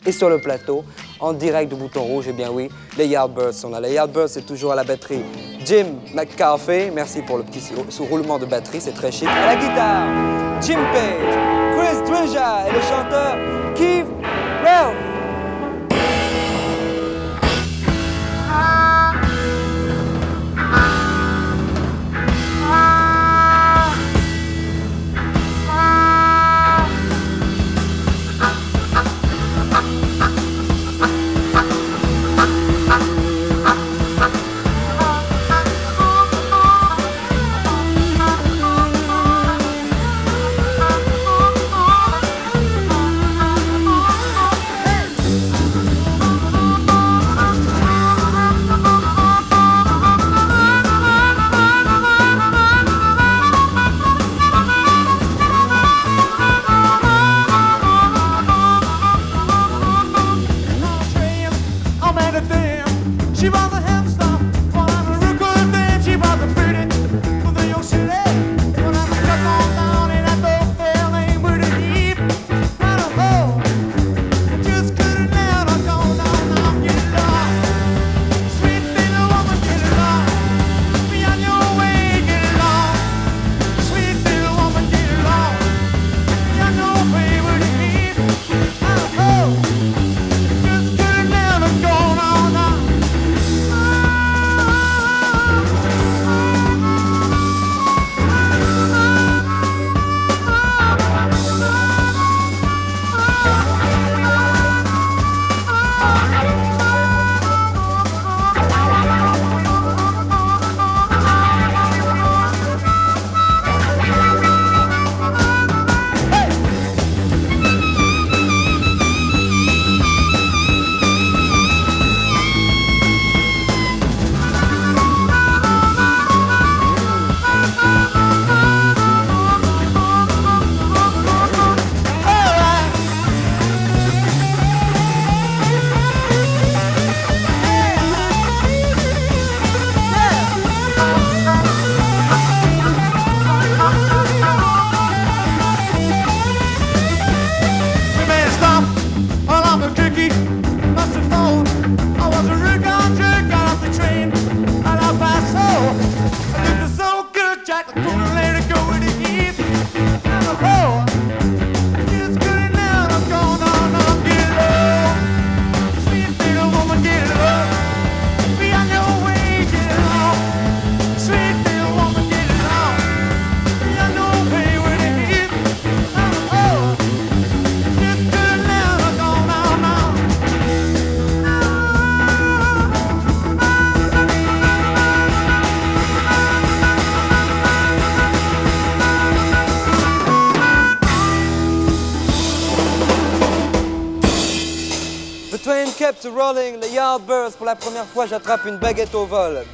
Et sur le plateau, en direct du Bouton Rouge, eh bien oui, les Yardbirds sont là. Les Yardbirds, c'est toujours à la batterie Jim McCarthy. Merci pour le petit sous-roulement de batterie, c'est très chic. À la guitare, Jim Page, Chris Dreja et le chanteur Keith Relf. She was a hamster, but I'm a real good thing. She was a pretty, with a young silly. When I'm stuck on down in that little feeling with a deep and a hole. I just couldn't let her go down, get lost. Sweet little woman, get lost. Be on your way, get lost. Sweet little woman, get lost. Be on your way with a deep and a hole. Just couldn't let her go down. The train kept rolling, les Yardbirds. Pour la première fois, j'attrape une baguette au vol.